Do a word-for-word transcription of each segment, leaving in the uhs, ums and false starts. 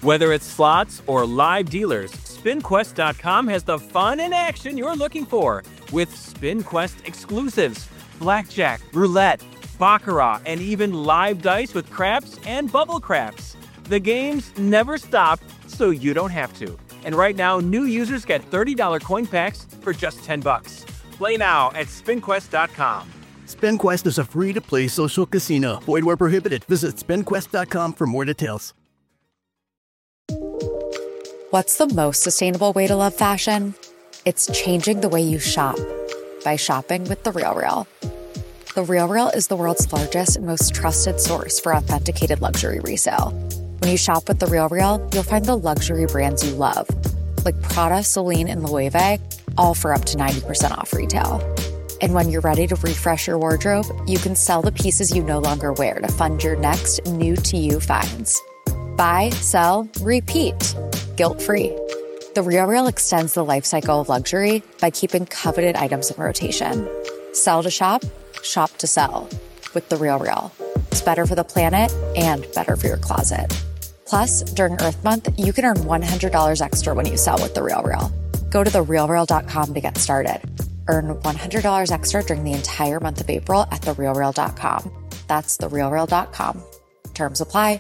Whether it's slots or live dealers, spin quest dot com has the fun and action you're looking for with SpinQuest exclusives, blackjack, roulette, baccarat, and even live dice with craps and bubble craps. The games never stop, so you don't have to. And right now, new users get thirty dollars coin packs for just ten bucks. Play now at spin quest dot com. SpinQuest is a free-to-play social casino. Void where prohibited. Visit spin quest dot com for more details. What's the most sustainable way to love fashion? It's changing the way you shop by shopping with The RealReal. The RealReal is the world's largest and most trusted source for authenticated luxury resale. When you shop with The RealReal, you'll find the luxury brands you love, like Prada, Celine, and Loewe, all for up to ninety percent off retail. And when you're ready to refresh your wardrobe, you can sell the pieces you no longer wear to fund your next new-to-you finds. Buy, sell, repeat. Guilt-free. The RealReal extends the life cycle of luxury by keeping coveted items in rotation. Sell to shop, shop to sell. With The RealReal. It's better for the planet and better for your closet. Plus, during Earth Month, you can earn one hundred dollars extra when you sell with The RealReal. Go to the real real dot com to get started. Earn one hundred dollars extra during the entire month of April at the real real dot com. That's the real real dot com. Terms apply.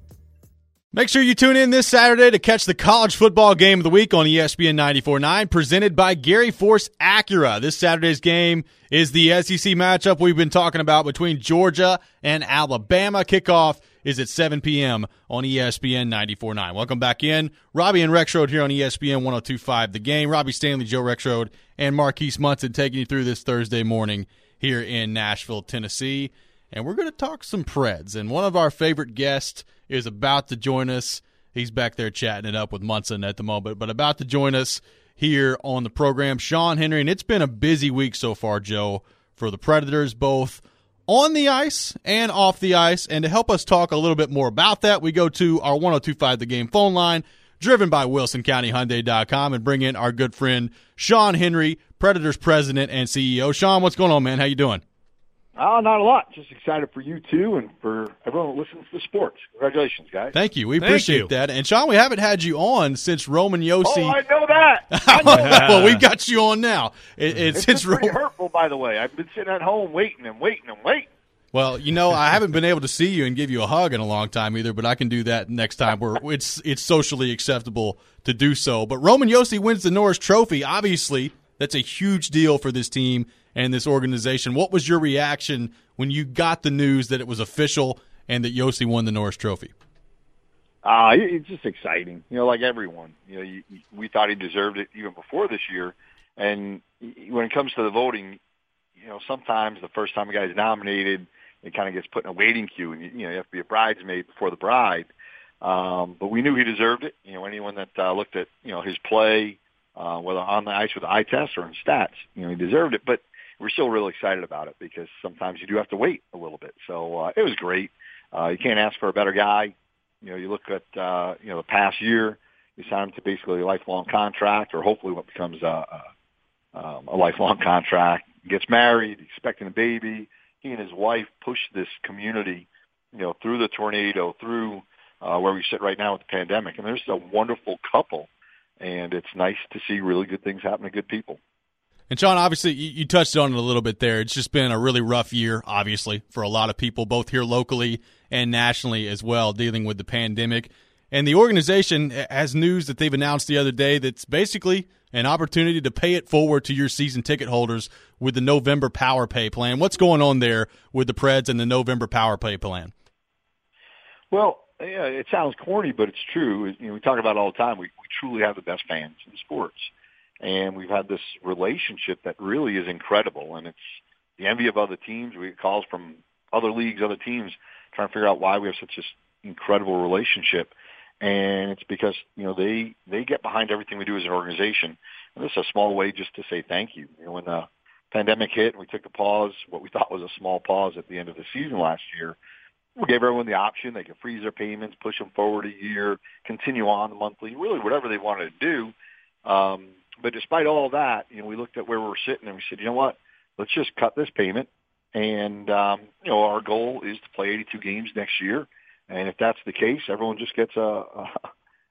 Make sure you tune in this Saturday to catch the college football game of the week on E S P N ninety-four point nine, presented by Gary Force Acura. This Saturday's game is the S E C matchup we've been talking about between Georgia and Alabama. Kickoff is at seven p.m. on E S P N ninety-four point nine. Welcome back in. Robbie and Rexroad here on E S P N one oh two point five The Game. Robbie Stanley, Joe Rexroad, and Marquise Munson taking you through this Thursday morning here in Nashville, Tennessee. And we're going to talk some Preds. And one of our favorite guests is about to join us. He's back there chatting it up with Munson at the moment, but about to join us here on the program, Sean Henry. And it's been a busy week so far, Joe, for the Predators, both on the ice and off the ice. And to help us talk a little bit more about that, we go to our one oh two point five The Game phone line, driven by Wilson County Hyundai dot com, and bring in our good friend Sean Henry, Predators president and C E O. Sean, what's going on, man? How you doing? Oh, not a lot. Just excited for you, too, and for everyone who listens to sports. Congratulations, guys. Thank you. We Thank appreciate you. that. And, Sean, we haven't had you on since Roman Yossi. Oh, I know that. I know that. Well, we've got you on now. It, it's It's since been pretty Ro- hurtful, by the way. I've been sitting at home waiting and waiting and waiting. Well, you know, I haven't been able to see you and give you a hug in a long time either, but I can do that next time where it's it's socially acceptable to do so. But Roman Yossi wins the Norris Trophy. Obviously, that's a huge deal for this team and this organization. What was your reaction when you got the news that it was official and that Yossi won the Norris Trophy? Uh, it's just exciting. You know, like everyone. You know, you, we thought he deserved it even before this year. And when it comes to the voting, you know, sometimes the first time a guy's nominated, it kind of gets put in a waiting queue, and you know you have to be a bridesmaid before the bride. Um, but we knew he deserved it. You know, anyone that uh, looked at you know his play, uh, whether on the ice with the eye test or in stats, you know, he deserved it. But we're still really excited about it because sometimes you do have to wait a little bit. So uh, it was great. Uh, you can't ask for a better guy. You know, you look at uh, you know the past year, you signed him to basically a lifelong contract, or hopefully what becomes a, a, um, a lifelong contract. He gets married, expecting a baby. He and his wife pushed this community, you know, through the tornado, through uh, where we sit right now with the pandemic. And there's a wonderful couple, and it's nice to see really good things happen to good people. And, Sean, obviously, you, you touched on it a little bit there. It's just been a really rough year, obviously, for a lot of people, both here locally and nationally as well, dealing with the pandemic. And the organization has news that they've announced the other day that's basically an opportunity to pay it forward to your season ticket holders with the November Power Pay plan. What's going on there with the Preds and the November Power Pay plan? Well, yeah, it sounds corny, but it's true. You know, we talk about it all the time. We, we truly have the best fans in sports. And we've had this relationship that really is incredible. And it's the envy of other teams. We get calls from other leagues, other teams, trying to figure out why we have such this incredible relationship. And it's because, you know, they, they get behind everything we do as an organization. And this is a small way just to say thank you. You know, when the pandemic hit and we took a pause, what we thought was a small pause at the end of the season last year, we gave everyone the option. They could freeze their payments, push them forward a year, continue on monthly, really whatever they wanted to do. Um, but despite all of that, you know, we looked at where we were sitting and we said, you know what, let's just cut this payment. And, um, you know, our goal is to play eighty-two games next year. And if that's the case, everyone just gets a, a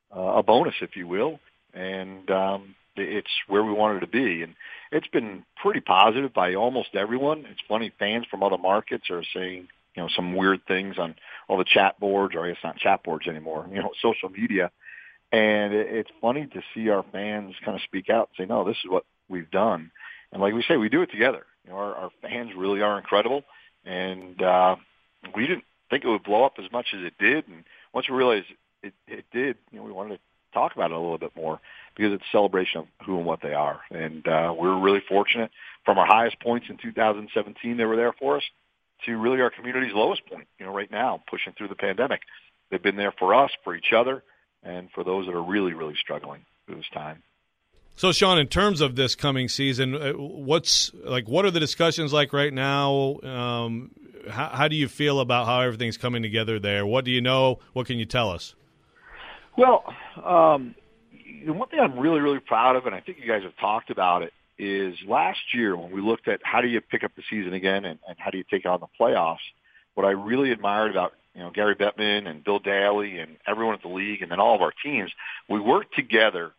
uh, a bonus, if you will, and um, it's where we wanted to be. And it's been pretty positive by almost everyone. It's funny, fans from other markets are saying, you know, some weird things on all the chat boards, or I guess not chat boards anymore, you know, social media. And it's funny to see our fans kind of speak out and say, no, this is what we've done. And like we say, we do it together. You know, our, our fans really are incredible. And uh, we didn't think it would blow up as much as it did. And once we realized it, it did, you know, we wanted to talk about it a little bit more because it's a celebration of who and what they are. And uh, we're really fortunate from our highest points in two thousand seventeen, they were there for us, to really our community's lowest point, you know, right now, pushing through the pandemic. They've been there for us, for each other, and for those that are really, really struggling through this time. So, Sean, in terms of this coming season, what's like? What are the discussions like right now? Um, how, how do you feel about how everything's coming together there? What do you know? What can you tell us? Well, um, one thing I'm really, really proud of, and I think you guys have talked about it, is last year when we looked at how do you pick up the season again and, and how do you take on the playoffs, what I really admired about, you know, Gary Bettman and Bill Daly and everyone at the league and then all of our teams, we worked together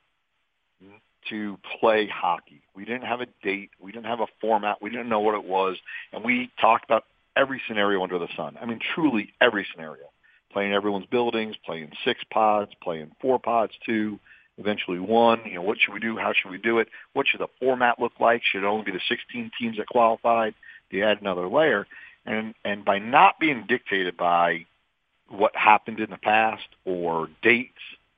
to play hockey. We didn't have a date. We didn't have a format. We didn't know what it was. And we talked about every scenario under the sun. I mean, truly every scenario. Playing everyone's buildings, playing six pods, playing four pods, two, eventually one. You know, what should we do? How should we do it? What should the format look like? Should it only be the sixteen teams that qualified? Do you add another layer? And and by not being dictated by what happened in the past or dates,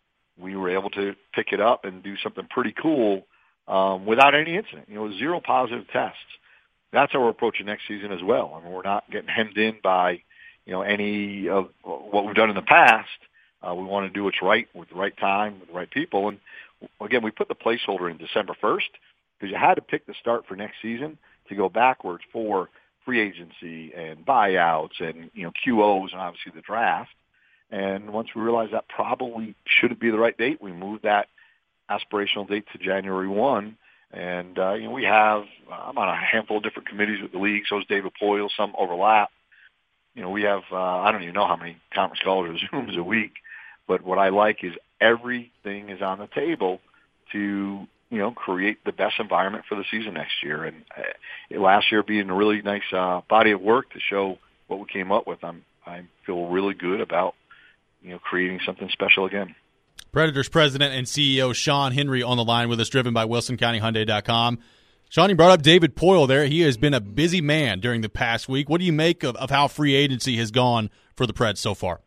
we were able to pick it up and do something pretty cool um, without any incident. You know, zero positive tests. That's how we're approaching next season as well. I mean, we're not getting hemmed in by, you know, any of what we've done in the past. Uh, we want to do what's right with the right time, with the right people. And again, we put the placeholder in December first because you had to pick the start for next season to go backwards for free agency and buyouts and, you know, Q Os and obviously the draft. And once we realized that probably shouldn't be the right date, we moved that aspirational date to January first. And, uh, you know, we have, I'm on a handful of different committees with the league. So is David Poyle. Some overlap. You know, we have, uh, I don't even know how many conference calls or Zooms a week. But what I like is everything is on the table to, you know, create the best environment for the season next year. And uh, last year being a really nice uh, body of work to show what we came up with, I'm, I feel really good about, you know, creating something special again. Predators president and C E O Sean Henry on the line with us, driven by Wilson County Hyundai dot com. Sean, you brought up David Poyle there. He has been a busy man during the past week. What do you make of, of how free agency has gone for the Preds so far?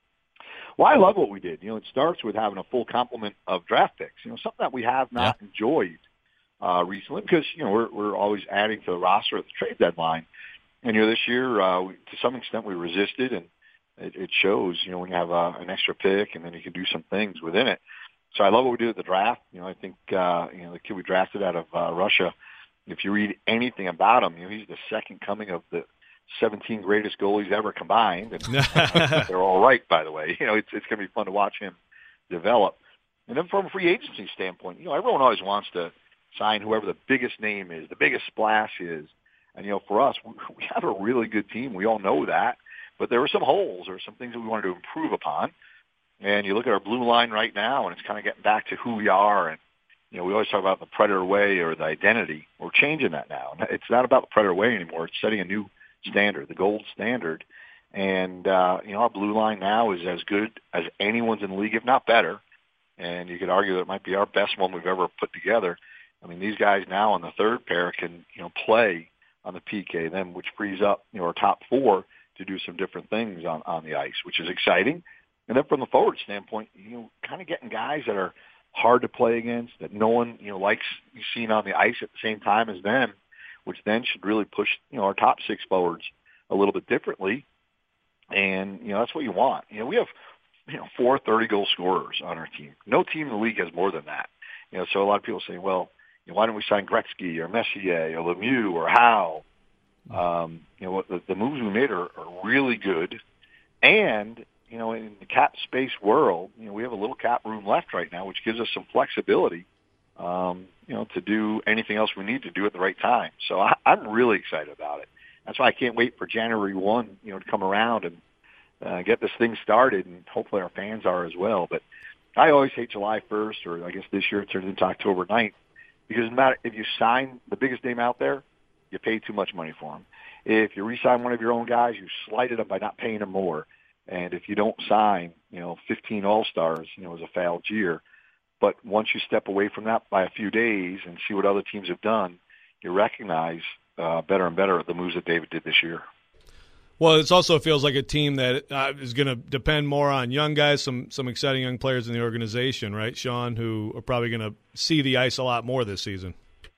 Well, I love what we did. You know, it starts with having a full complement of draft picks. You know, something that we have not yeah. enjoyed uh, recently because, you know, we're we're always adding to the roster at the trade deadline. And, you know, this year, uh, we, to some extent, we resisted, and it, it shows, you know, when you have uh, an extra pick and then you can do some things within it. So I love what we did at the draft. You know, I think, uh, you know, the kid we drafted out of uh, Russia, if you read anything about him, you know, he's the second coming of the seventeen greatest goalies ever combined. And they're all right, by the way. You know, it's it's going to be fun to watch him develop. And then from a free agency standpoint, you know, everyone always wants to sign whoever the biggest name is, the biggest splash is. And, you know, for us, we, we have a really good team. We all know that. But there were some holes or some things that we wanted to improve upon. And you look at our blue line right now, and it's kind of getting back to who we are. And, you know, we always talk about the Predator way or the identity. We're changing that now. It's not about the Predator way anymore. It's setting a new standard, the gold standard. And, uh, you know, our blue line now is as good as anyone's in the league, if not better. And you could argue that it might be our best one we've ever put together. I mean, these guys now on the third pair can, you know, play on the P K, then which frees up, you know, our top four to do some different things on, on the ice, which is exciting. And then from the forward standpoint, you know, kind of getting guys that are hard to play against, that no one, you know, likes seeing on the ice at the same time as them, which then should really push, you know, our top six forwards a little bit differently. And, you know, that's what you want. You know, we have, you know, four thirty-goal scorers on our team. No team in the league has more than that. You know, so a lot of people say, well, you know, why don't we sign Gretzky or Messier or Lemieux or Howe? Um, you know, the, the moves we made are, are really good. And, you know, in the cap space world, you know, we have a little cap room left right now, which gives us some flexibility, um, you know, to do anything else we need to do at the right time. So I, I'm really excited about it. That's why I can't wait for January first, you know, to come around and uh, get this thing started, and hopefully our fans are as well. But I always hate July first, or I guess this year it turns into October ninth, because no matter if you sign the biggest name out there, you pay too much money for him. If you re-sign one of your own guys, you slighted them by not paying them more. And if you don't sign, you know, fifteen All-Stars, you know, as a failed year. But once you step away from that by a few days and see what other teams have done, you recognize uh, better and better the moves that David did this year. Well, it also feels like a team that uh, is going to depend more on young guys, some some exciting young players in the organization, right, Sean, who are probably going to see the ice a lot more this season.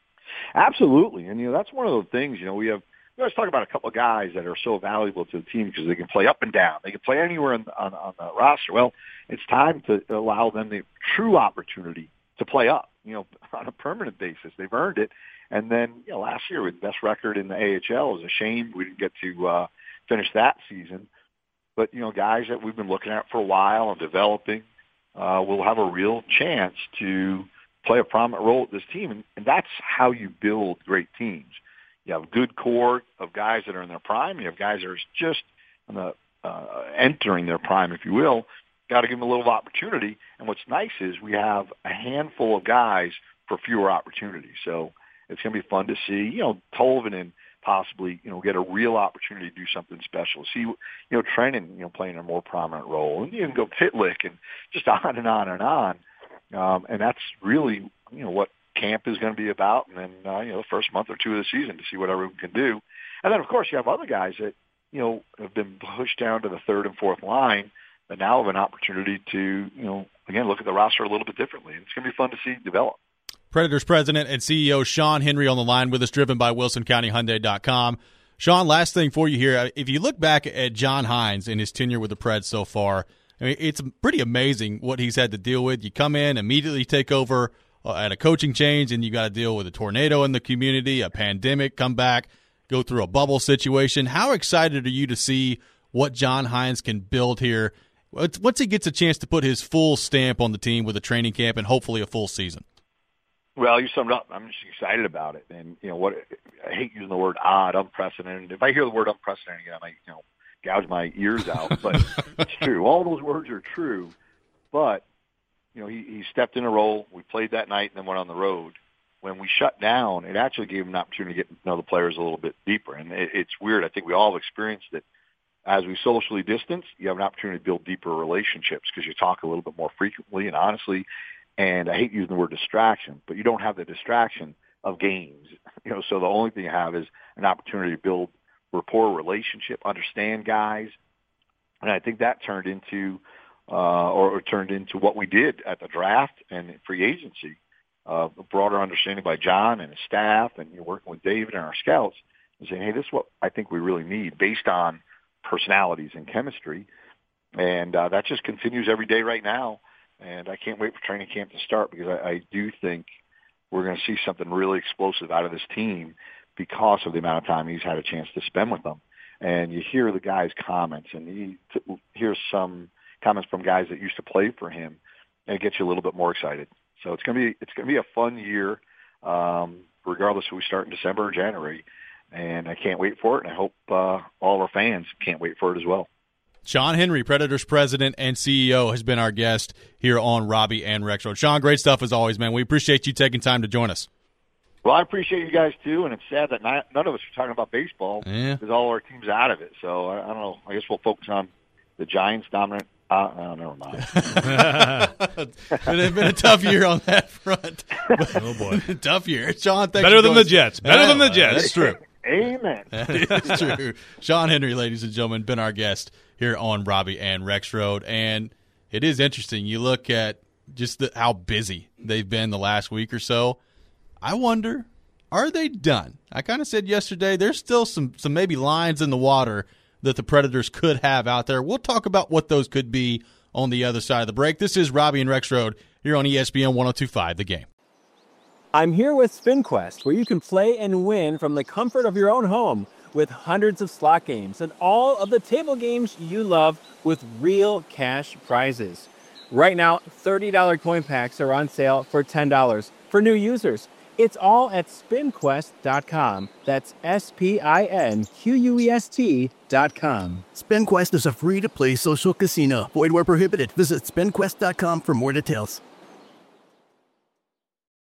Absolutely. And, you know, that's one of those things, you know, we have – we always talk about a couple of guys that are so valuable to the team because they can play up and down. They can play anywhere on, on, on the roster. Well, it's time to allow them the true opportunity to play up, you know, on a permanent basis. They've earned it. And then, you know, last year with the best record in the A H L, it was a shame we didn't get to uh, finish that season. But, you know, guys that we've been looking at for a while and developing uh, will have a real chance to play a prominent role with this team. And, and that's how you build great teams. You have a good core of guys that are in their prime. You have guys that are just on the, uh, entering their prime, if you will. Got to give them a little opportunity. And what's nice is we have a handful of guys for fewer opportunities. So it's going to be fun to see, you know, Tolvanen possibly, you know, get a real opportunity to do something special. See, you know, Trennan, you know, playing a more prominent role. And you can go Pitlick and just on and on and on. Um, and that's really, you know, what camp is going to be about, and then uh, you know, the first month or two of the season to see what everyone can do. And then, of course, you have other guys that, you know, have been pushed down to the third and fourth line that now have an opportunity to, you know, again, look at the roster a little bit differently. And it's going to be fun to see develop. Predators president and C E O Sean Henry on the line with us, driven by Wilson County Hyundai dot com. Sean, last thing for you here. If you look back at John Hynes and his tenure with the Preds so far, I mean, it's pretty amazing what he's had to deal with. You come in, immediately take over uh, at a coaching change, and you got to deal with a tornado in the community, a pandemic, come back, go through a bubble situation. How excited are you to see what John Hynes can build here once he gets a chance to put his full stamp on the team with a training camp and hopefully a full season? Well, you summed it up. I'm just excited about it. And, you know, what I hate using the word odd, unprecedented. If I hear the word unprecedented again, I might, you know, gouge my ears out. But it's true. All those words are true. But, you know, he, he stepped in a role. We played that night and then went on the road. When we shut down, it actually gave him an opportunity to get to know the players a little bit deeper. And it, it's weird. I think we all have experienced it. As we socially distance, you have an opportunity to build deeper relationships because you talk a little bit more frequently and honestly. And I hate using the word distraction, but you don't have the distraction of games. You know, so the only thing you have is an opportunity to build rapport, relationship, understand guys. And I think that turned into, uh, or, or turned into what we did at the draft and free agency, uh, a broader understanding by John and his staff and you know, working with David and our scouts and saying, hey, this is what I think we really need based on personalities and chemistry. And uh, that just continues every day right now. And I can't wait for training camp to start because I, I do think we're going to see something really explosive out of this team because of the amount of time he's had a chance to spend with them. And you hear the guys' comments, and you t- hear some comments from guys that used to play for him, and it gets you a little bit more excited. So it's going to be it's going to be a fun year, um, regardless if we start in December or January. And I can't wait for it, and I hope uh, all of our fans can't wait for it as well. Sean Henry, Predators president and C E O, has been our guest here on Robbie and Rexroad. Sean, great stuff as always, man. We appreciate you taking time to join us. Well, I appreciate you guys, too, and it's sad that not, none of us are talking about baseball yeah. because all our team's out of it. So, I, I don't know. I guess we'll focus on the Giants dominant. Uh, oh, never mind. It's been a tough year on that front. Oh, boy. Tough year. Sean, thanks Better for than the Jets. Better uh, than the Jets. That's true. Amen. That's true. Sean Henry, ladies and gentlemen, been our guest here on Robbie and Rexroad. And it is interesting. You look at just the, how busy they've been the last week or so. I wonder, are they done? I kind of said yesterday there's still some, some maybe lines in the water that the Predators could have out there. We'll talk about what those could be on the other side of the break. This is Robbie and Rexroad here on E S P N one oh two point five, The Game. I'm here with SpinQuest, where you can play and win from the comfort of your own home with hundreds of slot games and all of the table games you love with real cash prizes. Right now, thirty dollars coin packs are on sale for ten dollars for new users. It's all at spin quest dot com. That's S P I N Q U E S T dot com. SpinQuest is a free-to-play social casino. Void where prohibited. Visit spin quest dot com for more details.